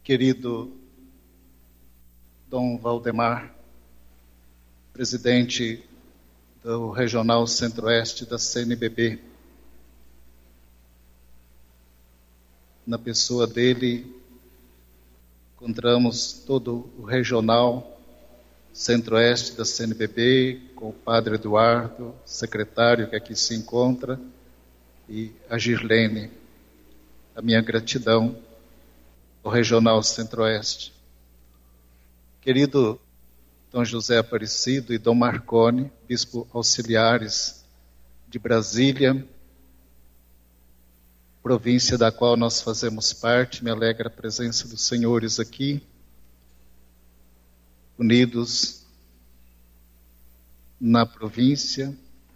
querido Dom Valdemar, presidente do Regional Centro-Oeste da CNBB. Na pessoa dele, encontramos todo o Regional Centro-Oeste da CNBB, com o Padre Eduardo, secretário que aqui se encontra, e a Girlene. A minha gratidão ao Regional Centro-Oeste. Querido Dom José Aparecido e Dom Marcone, bispo auxiliares de Brasília, província da qual nós fazemos parte, me alegra a presença dos senhores aqui, unidos na província.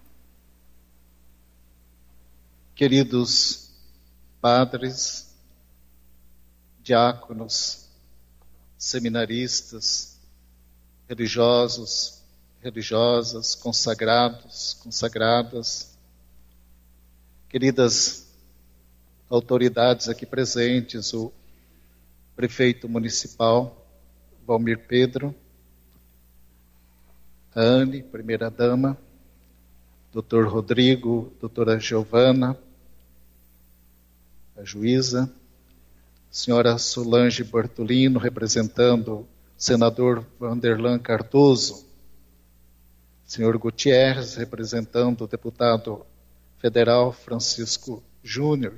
Queridos padres, diáconos, seminaristas, religiosos, religiosas, consagrados, consagradas, queridas autoridades aqui presentes, o prefeito municipal, Valmir Pedro, a Anne, primeira-dama, doutor Rodrigo, doutora Giovana, a juíza, senhora Solange Bortolino, representando o senador Vanderlan Cardoso, senhor Gutierrez, representando o deputado federal Francisco Júnior,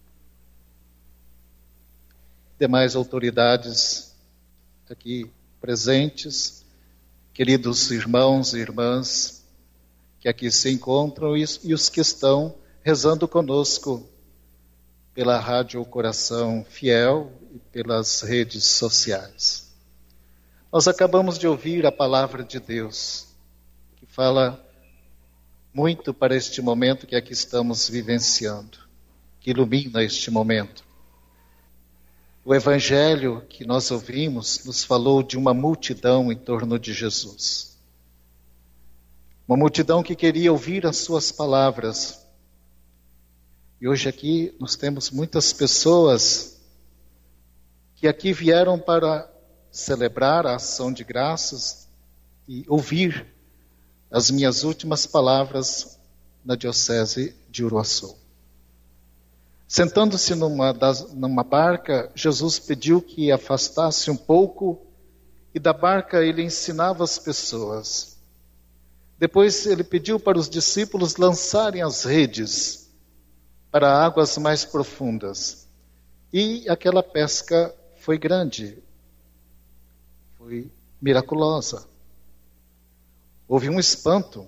demais autoridades aqui presentes, queridos irmãos e irmãs que aqui se encontram e os que estão rezando conosco pela Rádio Coração Fiel e pelas redes sociais. Nós acabamos de ouvir a palavra de Deus, que fala muito para este momento que aqui estamos vivenciando, que ilumina este momento. O Evangelho que nós ouvimos nos falou de uma multidão em torno de Jesus. Uma multidão que queria ouvir as suas palavras. E hoje aqui nós temos muitas pessoas que aqui vieram para celebrar a ação de graças e ouvir as minhas últimas palavras na Diocese de Uruaçu. Sentando-se numa barca, Jesus pediu que afastasse um pouco e da barca ele ensinava as pessoas. Depois ele pediu para os discípulos lançarem as redes para águas mais profundas. E aquela pesca foi grande, foi miraculosa. Houve um espanto.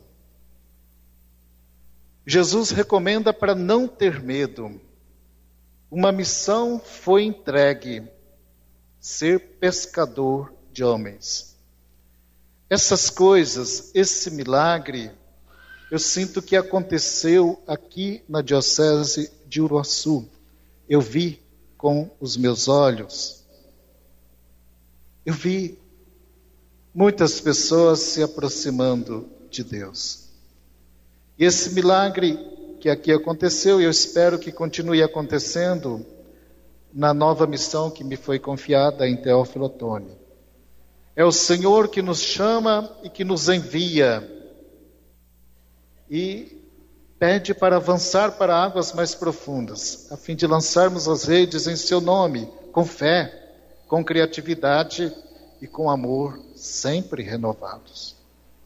Jesus recomenda para não ter medo. Uma missão foi entregue: ser pescador de homens. Essas coisas, esse milagre, eu sinto que aconteceu aqui na Diocese de Uruaçu. Eu vi com os meus olhos. Eu vi muitas pessoas se aproximando de Deus. E esse milagre que aqui aconteceu, eu espero que continue acontecendo na nova missão que me foi confiada em Teófilo Otoni. É o Senhor que nos chama e que nos envia e pede para avançar para águas mais profundas, a fim de lançarmos as redes em seu nome, com fé, com criatividade e com amor sempre renovados.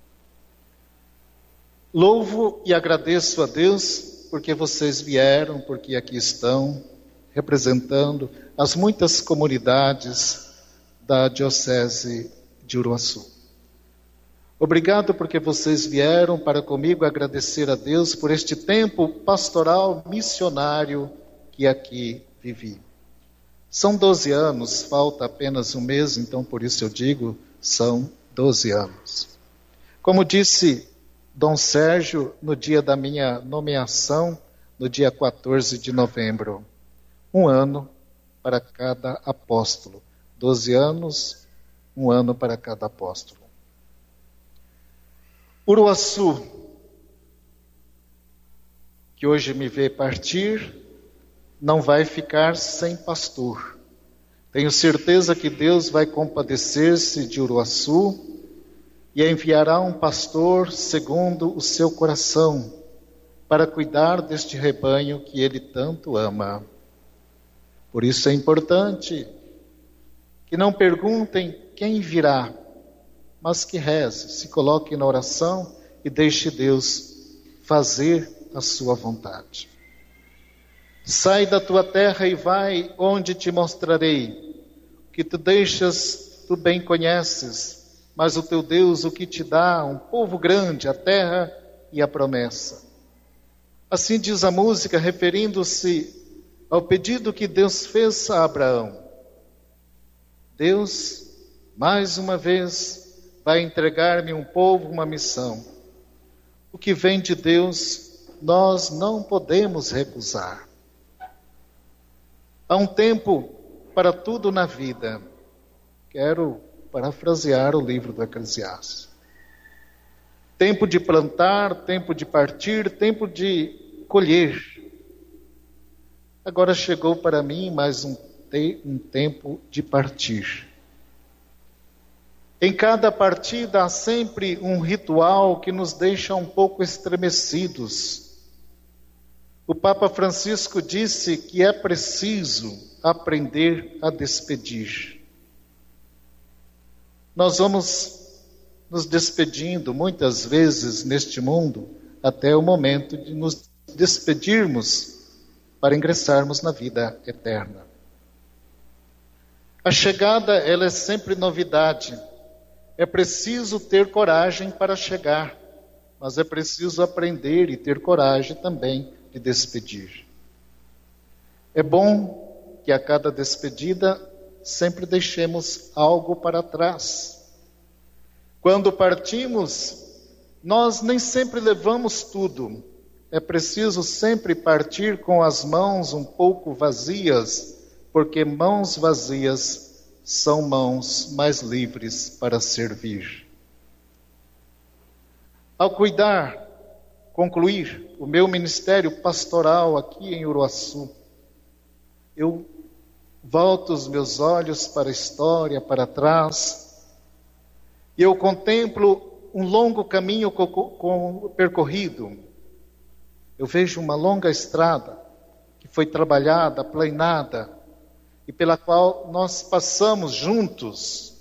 Louvo e agradeço a Deus porque vocês vieram, porque aqui estão, representando as muitas comunidades da Diocese de Uruaçu. Obrigado porque vocês vieram para comigo agradecer a Deus por este tempo pastoral missionário que aqui vivi. São 12 anos, falta apenas um mês, então por isso eu digo, são 12 anos. Como disse Dom Sérgio no dia da minha nomeação, no dia 14 de novembro, 1 ano para cada apóstolo. 12 anos, 1 ano para cada apóstolo. Uruaçu, que hoje me vê partir, não vai ficar sem pastor. Tenho certeza que Deus vai compadecer-se de Uruaçu e enviará um pastor segundo o seu coração para cuidar deste rebanho que Ele tanto ama. Por isso é importante que não perguntem quem virá, mas que reze, se coloque na oração e deixe Deus fazer a sua vontade. Sai da tua terra e vai onde te mostrarei. O que tu deixas, tu bem conheces, mas o teu Deus o que te dá, um povo grande, a terra e a promessa. Assim diz a música, referindo-se ao pedido que Deus fez a Abraão. Deus, mais uma vez, vai entregar-me um povo, uma missão. O que vem de Deus, nós não podemos recusar. Há um tempo para tudo na vida. Quero parafrasear o livro do Eclesiastes. Tempo de plantar, tempo de partir, tempo de colher. Agora chegou para mim mais um tempo de partir. Em cada partida há sempre um ritual que nos deixa um pouco estremecidos. O Papa Francisco disse que é preciso aprender a despedir. Nós vamos nos despedindo muitas vezes neste mundo até o momento de nos despedirmos para ingressarmos na vida eterna. A chegada, ela é sempre novidade. É preciso ter coragem para chegar, mas é preciso aprender e ter coragem também de despedir. É bom que a cada despedida sempre deixemos algo para trás. Quando partimos, nós nem sempre levamos tudo. É preciso sempre partir com as mãos um pouco vazias, porque mãos vazias são mãos mais livres para servir. Ao concluir o meu ministério pastoral aqui em Uruaçu, eu volto os meus olhos para a história, para trás, e eu contemplo um longo caminho percorrido. Eu vejo uma longa estrada que foi trabalhada, aplanada, e pela qual nós passamos juntos.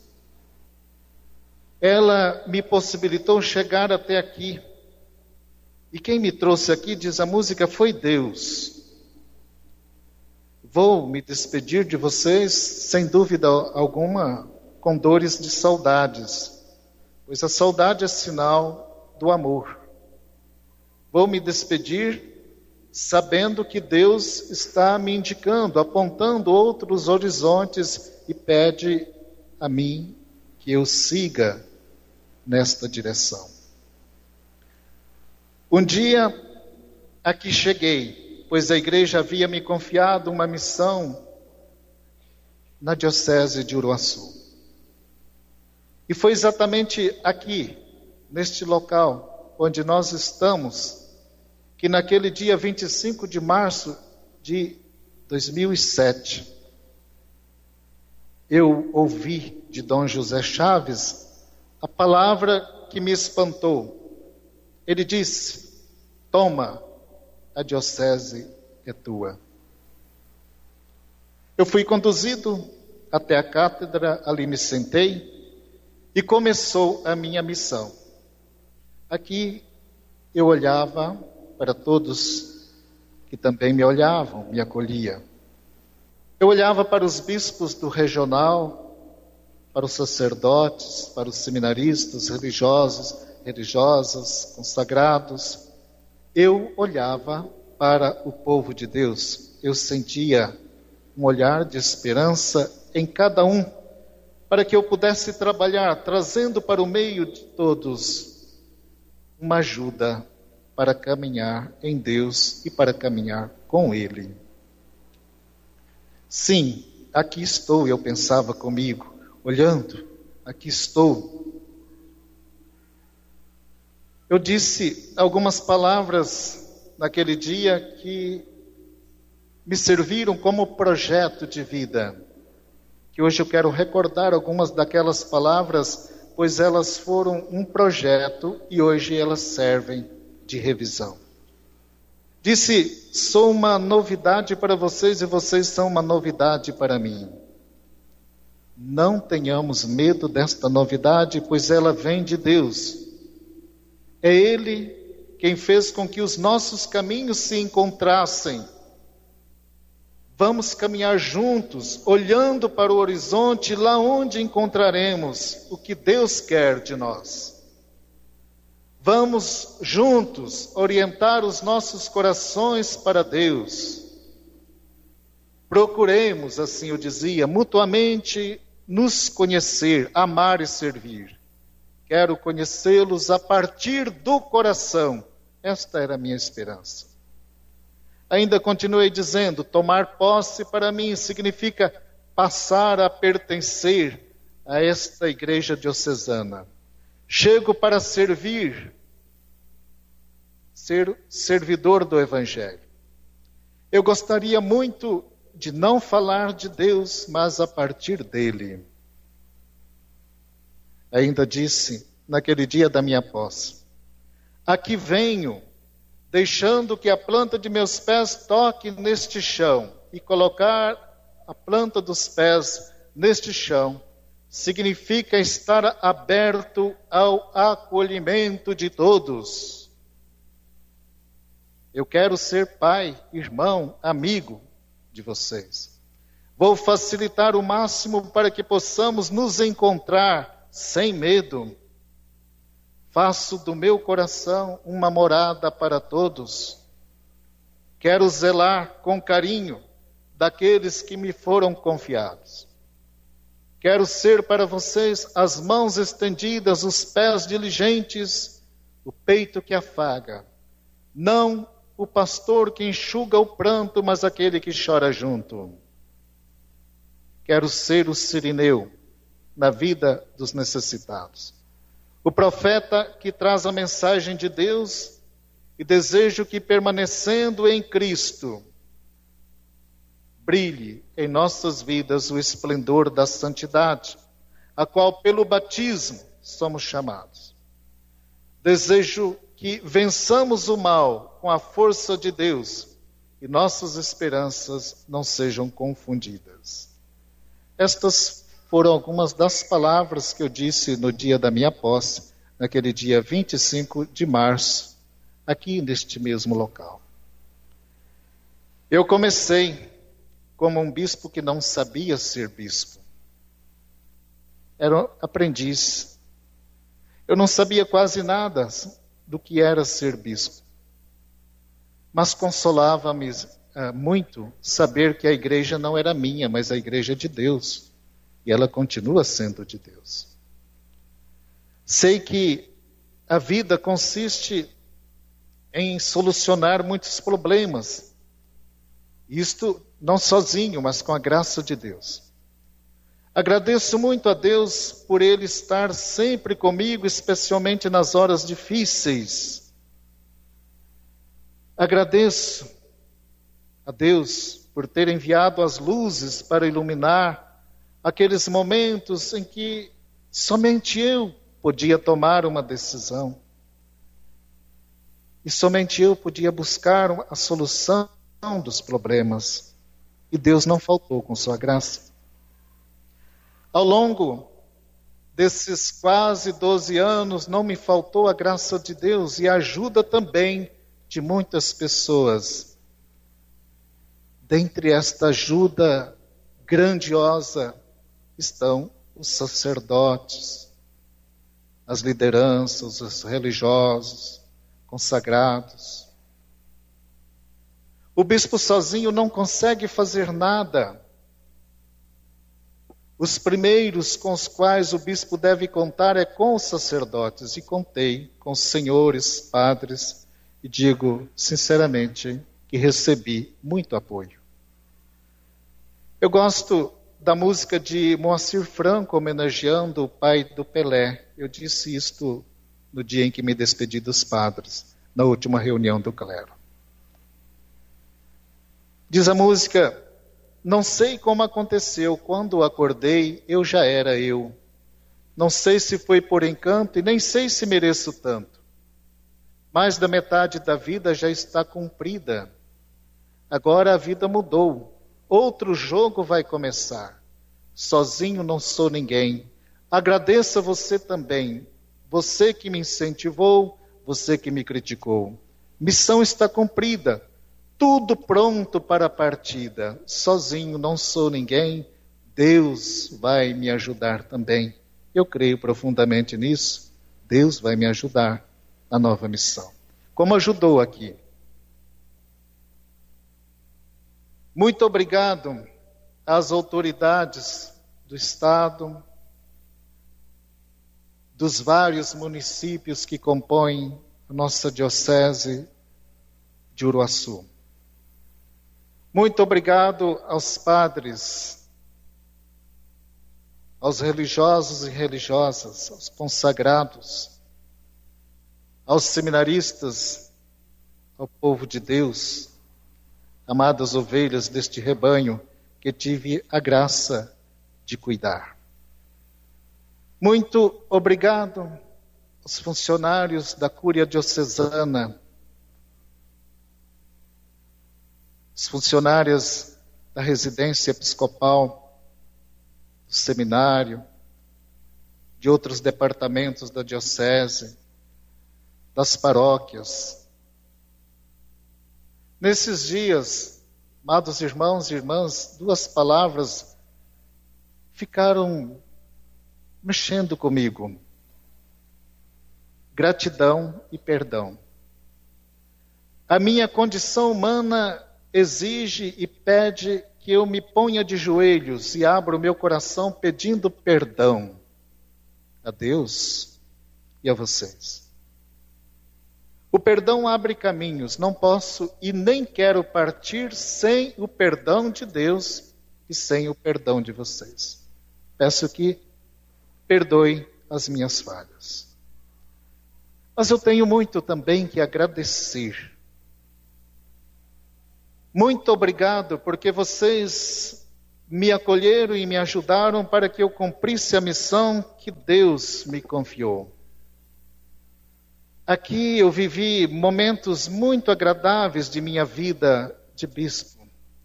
Ela me possibilitou chegar até aqui. E quem me trouxe aqui, diz a música, foi Deus. Vou me despedir de vocês, sem dúvida alguma, com dores de saudades, pois a saudade é sinal do amor. Vou me despedir sabendo que Deus está me indicando, apontando outros horizontes e pede a mim que eu siga nesta direção. Um dia aqui cheguei, pois a igreja havia me confiado uma missão na diocese de Uruaçu. E foi exatamente aqui, neste local onde nós estamos, que naquele dia 25 de março de 2007, eu ouvi de Dom José Chaves a palavra que me espantou. Ele disse: toma, a diocese é tua. Eu fui conduzido até a cátedra, ali me sentei e começou a minha missão. Aqui eu olhava para todos que também me olhavam, me acolhiam. Eu olhava para os bispos do regional, para os sacerdotes, para os seminaristas, religiosas, consagrados. Eu olhava para o povo de Deus. Eu sentia um olhar de esperança em cada um, para que eu pudesse trabalhar, trazendo para o meio de todos uma ajuda para caminhar em Deus e para caminhar com Ele. Sim, aqui estou, eu pensava comigo, olhando, aqui estou. Eu disse algumas palavras naquele dia que me serviram como projeto de vida. que hoje eu quero recordar algumas daquelas palavras, pois elas foram um projeto e hoje elas servem de revisão. Disse: sou uma novidade para vocês e vocês são uma novidade para mim. Não tenhamos medo desta novidade, pois ela vem de Deus. É Ele quem fez com que os nossos caminhos se encontrassem. Vamos caminhar juntos, olhando para o horizonte, lá onde encontraremos o que Deus quer de nós. Vamos juntos orientar os nossos corações para Deus. Procuremos, assim eu dizia, mutuamente nos conhecer, amar e servir. Quero conhecê-los a partir do coração. Esta era a minha esperança. Ainda continuei dizendo, tomar posse para mim significa passar a pertencer a esta igreja diocesana. Chego para servir, ser servidor do Evangelho. Eu gostaria muito de não falar de Deus, mas a partir dele. Ainda disse, naquele dia da minha posse, aqui venho, deixando que a planta de meus pés toque neste chão, e colocar a planta dos pés neste chão, significa estar aberto ao acolhimento de todos. Eu quero ser pai, irmão, amigo de vocês. Vou facilitar o máximo para que possamos nos encontrar sem medo. Faço do meu coração uma morada para todos. Quero zelar com carinho daqueles que me foram confiados. Quero ser para vocês as mãos estendidas, os pés diligentes, o peito que afaga. Não o pastor que enxuga o pranto, mas aquele que chora junto. Quero ser o sirineu na vida dos necessitados. O profeta que traz a mensagem de Deus e desejo que, permanecendo em Cristo, brilhe em nossas vidas o esplendor da santidade, a qual pelo batismo somos chamados. Desejo que vençamos o mal com a força de Deus e nossas esperanças não sejam confundidas. Estas foram algumas das palavras que eu disse no dia da minha posse, naquele dia 25 de março, aqui neste mesmo local. Eu comecei como um bispo que não sabia ser bispo. Era um aprendiz. Eu não sabia quase nada do que era ser bispo. Mas consolava-me muito saber que a igreja não era minha, mas a igreja de Deus. E ela continua sendo de Deus. Sei que a vida consiste em solucionar muitos problemas. Isto não sozinho, mas com a graça de Deus. Agradeço muito a Deus por Ele estar sempre comigo, especialmente nas horas difíceis. Agradeço a Deus por ter enviado as luzes para iluminar aqueles momentos em que somente eu podia tomar uma decisão. E somente eu podia buscar a solução dos problemas. E Deus não faltou com sua graça. Ao longo desses quase 12 anos, não me faltou a graça de Deus e a ajuda também de muitas pessoas. Dentre esta ajuda grandiosa estão os sacerdotes, as lideranças, os religiosos, consagrados. O bispo sozinho não consegue fazer nada. Os primeiros com os quais o bispo deve contar é com os sacerdotes. E contei com os senhores, padres, e digo sinceramente que recebi muito apoio. Eu gosto da música de Moacir Franco, homenageando o pai do Pelé. Eu disse isto no dia em que me despedi dos padres, na última reunião do clero. Diz a música: Não sei como aconteceu, quando acordei, eu já era eu. Não sei se foi por encanto e nem sei se mereço tanto. Mais da metade da vida já está cumprida. Agora a vida mudou. Outro jogo vai começar. Sozinho não sou ninguém. Agradeça você também. Você que me incentivou, você que me criticou. Missão está cumprida. Tudo pronto para a partida. Sozinho não sou ninguém. Deus vai me ajudar também. Eu creio profundamente nisso. Deus vai me ajudar na nova missão. Como ajudou aqui. Muito obrigado às autoridades do Estado, dos vários municípios que compõem a nossa diocese de Uruaçu. Muito obrigado aos padres, aos religiosos e religiosas, aos consagrados, aos seminaristas, ao povo de Deus, amadas ovelhas deste rebanho que tive a graça de cuidar. Muito obrigado aos funcionários da Cúria Diocesana, os funcionários da residência episcopal, do seminário, de outros departamentos da diocese, das paróquias. Nesses dias, amados irmãos e irmãs, duas palavras ficaram mexendo comigo: gratidão e perdão. A minha condição humana exige e pede que eu me ponha de joelhos e abra o meu coração pedindo perdão a Deus e a vocês. O perdão abre caminhos, não posso e nem quero partir sem o perdão de Deus e sem o perdão de vocês. Peço que perdoe as minhas falhas. Mas eu tenho muito também que agradecer. Muito obrigado, porque vocês me acolheram e me ajudaram para que eu cumprisse a missão que Deus me confiou. Aqui eu vivi momentos muito agradáveis de minha vida de bispo.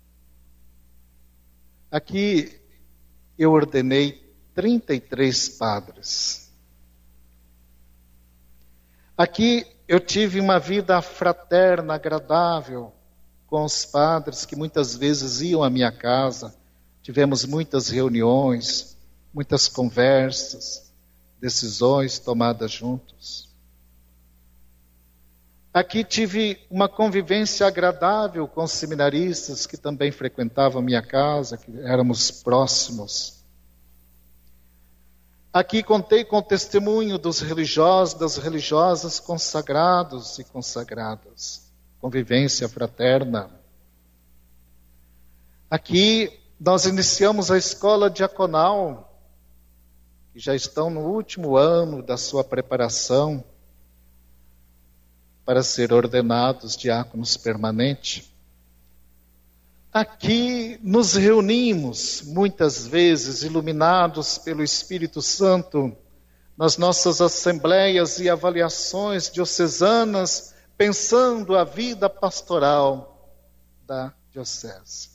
Aqui eu ordenei 33 padres. Aqui eu tive uma vida fraterna, agradável, com os padres que muitas vezes iam à minha casa. Tivemos muitas reuniões, muitas conversas, decisões tomadas juntos. Aqui tive uma convivência agradável com os seminaristas que também frequentavam a minha casa, que éramos próximos. Aqui contei com o testemunho dos religiosos, das religiosas, consagrados e consagradas. Convivência fraterna. Aqui nós iniciamos a escola diaconal, que já estão no último ano da sua preparação para ser ordenados diáconos permanentes. Aqui nos reunimos, muitas vezes iluminados pelo Espírito Santo, nas nossas assembleias e avaliações diocesanas, pensando a vida pastoral da diocese.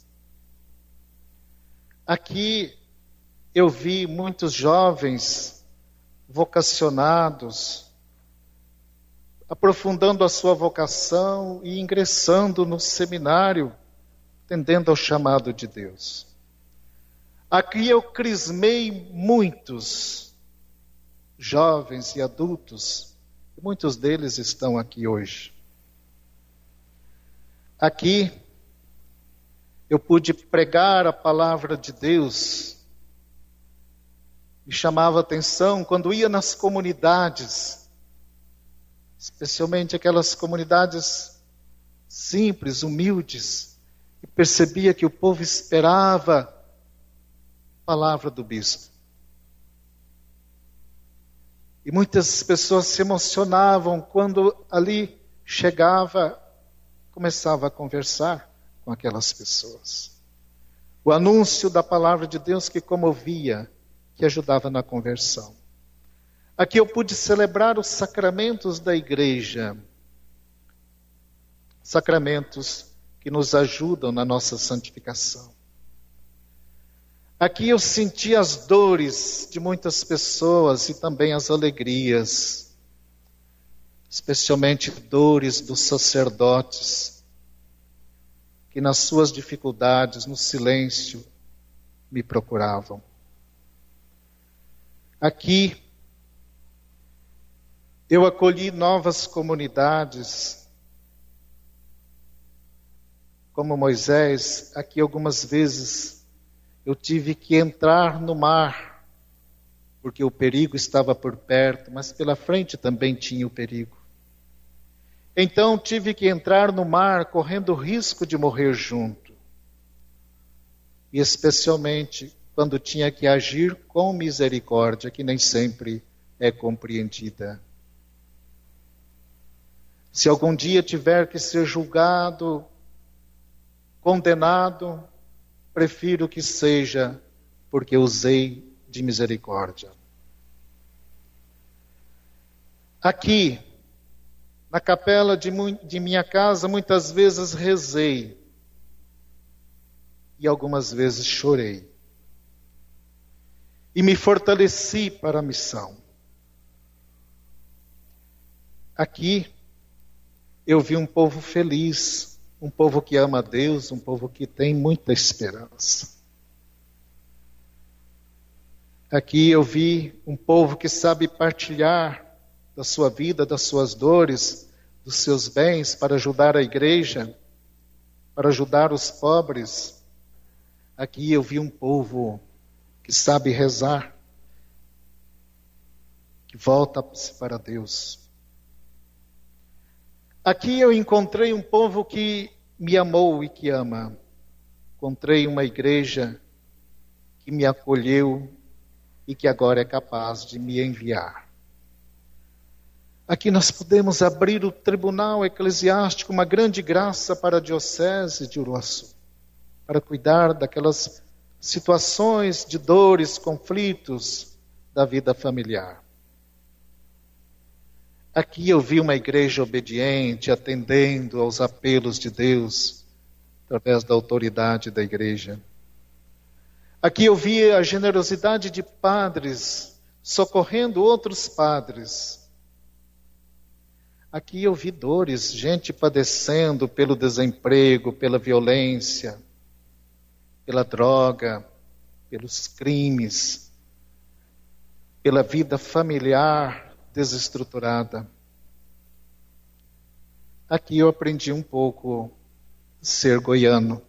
Aqui eu vi muitos jovens vocacionados, aprofundando a sua vocação e ingressando no seminário, atendendo ao chamado de Deus. Aqui eu crismei muitos jovens e adultos, e muitos deles estão aqui hoje. Aqui eu pude pregar a palavra de Deus. Me chamava a atenção quando ia nas comunidades, especialmente aquelas comunidades simples, humildes, e percebia que o povo esperava a palavra do bispo. E muitas pessoas se emocionavam quando ali chegava, começava a conversar com aquelas pessoas. O anúncio da palavra de Deus que comovia, que ajudava na conversão. Aqui eu pude celebrar os sacramentos da igreja. Sacramentos que nos ajudam na nossa santificação. Aqui eu senti as dores de muitas pessoas e também as alegrias, especialmente dores dos sacerdotes, que nas suas dificuldades, no silêncio, me procuravam. Aqui eu acolhi novas comunidades. Como Moisés, aqui algumas vezes eu tive que entrar no mar, porque o perigo estava por perto, mas pela frente também tinha o perigo. Então tive que entrar no mar, correndo o risco de morrer junto. E especialmente quando tinha que agir com misericórdia, que nem sempre é compreendida. Se algum dia tiver que ser julgado, condenado, prefiro que seja porque usei de misericórdia. Aqui, na capela de minha casa, muitas vezes rezei e algumas vezes chorei. E me fortaleci para a missão. Aqui, eu vi um povo feliz, um povo que ama a Deus, um povo que tem muita esperança. Aqui eu vi um povo que sabe partilhar da sua vida, das suas dores, dos seus bens, para ajudar a igreja, para ajudar os pobres. Aqui eu vi um povo que sabe rezar, que volta-se para Deus. Aqui eu encontrei um povo que me amou e que ama. Encontrei uma igreja que me acolheu e que agora é capaz de me enviar. Aqui nós podemos abrir o tribunal eclesiástico, uma grande graça para a diocese de Uruaçu, para cuidar daquelas situações de dores, conflitos da vida familiar. Aqui eu vi uma igreja obediente, atendendo aos apelos de Deus, através da autoridade da igreja. Aqui eu vi a generosidade de padres, socorrendo outros padres. Aqui eu vi dores, gente padecendo pelo desemprego, pela violência, pela droga, pelos crimes, pela vida familiar desestruturada. Aqui eu aprendi um pouco a ser goiano.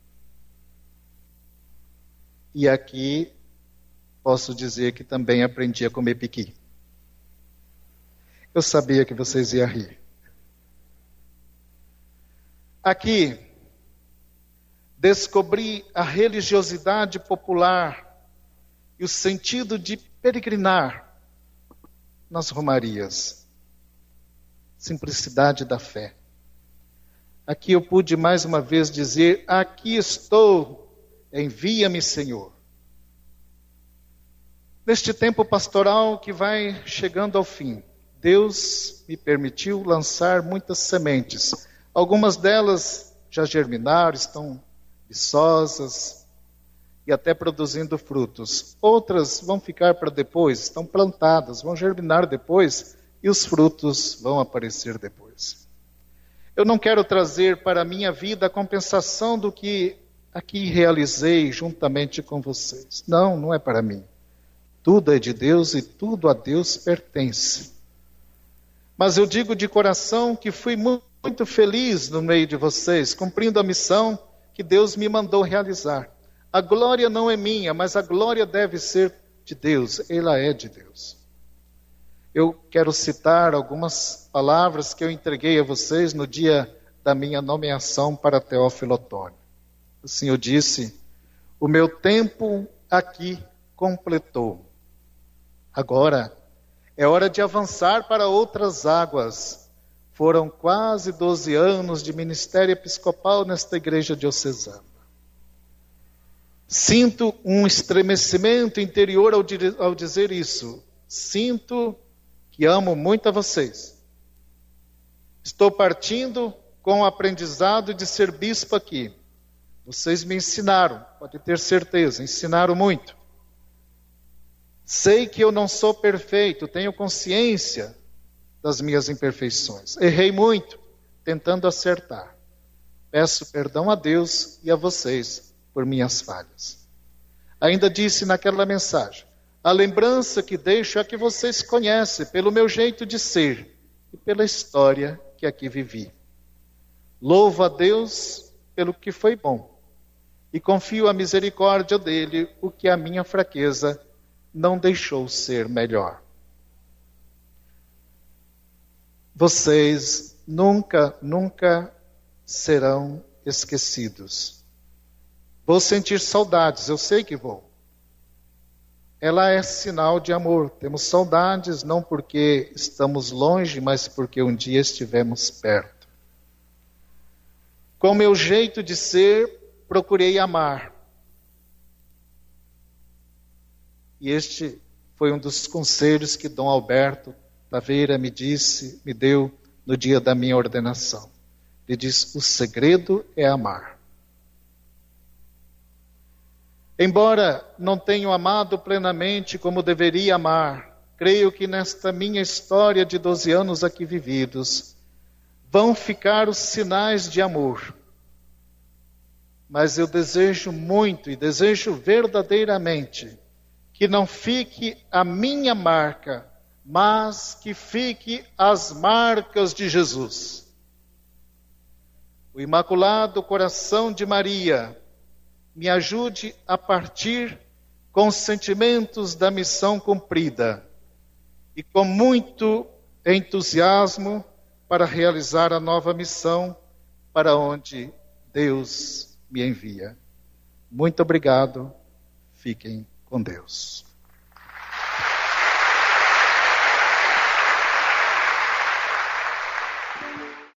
E aqui posso dizer que também aprendi a comer piqui. Eu sabia que vocês iam rir. Aqui descobri a religiosidade popular e o sentido de peregrinar nas romarias. Simplicidade da fé. Aqui eu pude mais uma vez dizer: aqui estou, envia-me, Senhor. Neste tempo pastoral que vai chegando ao fim, Deus me permitiu lançar muitas sementes. Algumas delas já germinaram, estão viçosas e até produzindo frutos. Outras vão ficar para depois, estão plantadas, vão germinar depois e os frutos vão aparecer depois. Eu não quero trazer para a minha vida a compensação do que aqui realizei juntamente com vocês. Não, não é para mim. Tudo é de Deus e tudo a Deus pertence. Mas eu digo de coração que fui muito feliz no meio de vocês, cumprindo a missão que Deus me mandou realizar. A glória não é minha, mas a glória deve ser de Deus. Ela é de Deus. Eu quero citar algumas palavras que eu entreguei a vocês no dia da minha nomeação para Teófilo Otoni. O Senhor disse: o meu tempo aqui completou. Agora é hora de avançar para outras águas. Foram quase 12 anos de ministério episcopal nesta igreja diocesana. Sinto um estremecimento interior ao dizer isso. Sinto que amo muito a vocês. Estou partindo com o aprendizado de ser bispo aqui. Vocês me ensinaram, pode ter certeza, ensinaram muito. Sei que eu não sou perfeito, tenho consciência das minhas imperfeições. Errei muito, tentando acertar. Peço perdão a Deus e a vocês por minhas falhas. Ainda disse naquela mensagem, a lembrança que deixo é que vocês conhecem pelo meu jeito de ser e pela história que aqui vivi. Louvo a Deus pelo que foi bom e confio a misericórdia dele, o que a minha fraqueza não deixou ser melhor. Vocês nunca serão esquecidos. Vou sentir saudades, eu sei que vou. Ela é sinal de amor. Temos saudades não porque estamos longe, mas porque um dia estivemos perto. Com meu jeito de ser, procurei amar. E este foi um dos conselhos que Dom Alberto Taveira me deu no dia da minha ordenação. Ele diz, o segredo é amar. Embora não tenha amado plenamente como deveria amar, creio que nesta minha história de 12 anos aqui vividos, vão ficar os sinais de amor. Mas eu desejo muito e desejo verdadeiramente que não fique a minha marca, mas que fique as marcas de Jesus. O Imaculado Coração de Maria me ajude a partir com os sentimentos da missão cumprida e com muito entusiasmo para realizar a nova missão para onde Deus me envia. Muito obrigado. Fiquem com Deus.